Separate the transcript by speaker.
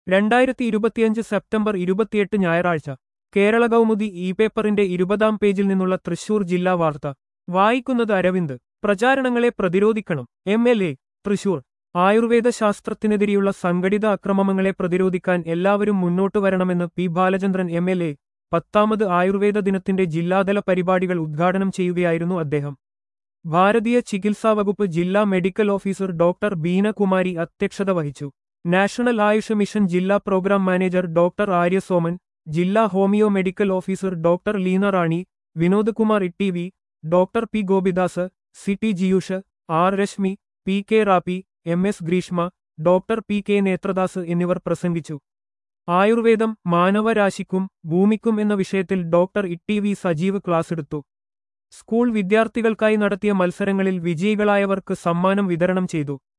Speaker 1: 2025 September 28 ഞായറാഴ്ച കേരള കൗമുദി പേപ്പറിന്റെ 20-ാം പേജിൽ നിന്നുള്ള തൃശൂർ ജില്ലാ വാർത്ത വായിക്കുന്നത് അരവിന്ദ്. പ്രചാരണങ്ങളെ പ്രതിരോധിക്കണം. MLA തൃശൂർ. ആയുർവേദ ശാസ്ത്രത്തിനെതിരെയുള്ള സംഘടിത അക്രമങ്ങളെ പ്രതിരോധിക്കാൻ എല്ലാവരും മുന്നോട്ടു വരണമെന്ന് പി ബാലചന്ദ്രൻ MLA 10ാമത് ആയുർവേദ ദിനത്തിന്റെ ജില്ലാതല പരിപാടികൾ ഉദ്ഘാടനം ചെയ്യുകയായിരുന്നു അദ്ദേഹം. ഭാരതീയ ചികിത്സാ വകുപ്പ് ജില്ലാ മെഡിക്കൽ ഓഫീസർ ഡോക്ടർ ബീനകുമാരി അധ്യക്ഷത വഹിച്ചു. നാഷണൽ ആയുഷ് മിഷൻ ജില്ലാ പ്രോഗ്രാം മാനേജർ ഡോക്ടർ ആര്യസോമൻ, ജില്ലാ homeo medical officer doctor Leena Rani, Vinod Kumar ITV, doctor P Gopidas, CT Jiyush, R Reshmi, PK Rappi, MS Greeshma, doctor PK Nethradas എന്നിവർ പ്രസംഗിച്ചു. ആയുർവേദം മാനവരാശിക്കും ഭൂമിക്കും എന്ന വിഷയത്തിൽ ഡോക്ടർ ITV സജീവ് ക്ലാസെടുത്തു. സ്കൂൾ വിദ്യാർത്ഥികൾക്കായി നടത്തിയ മത്സരങ്ങളിൽ വിജയികളായവർക്ക് സമ്മാനം വിതരണം ചെയ്തു.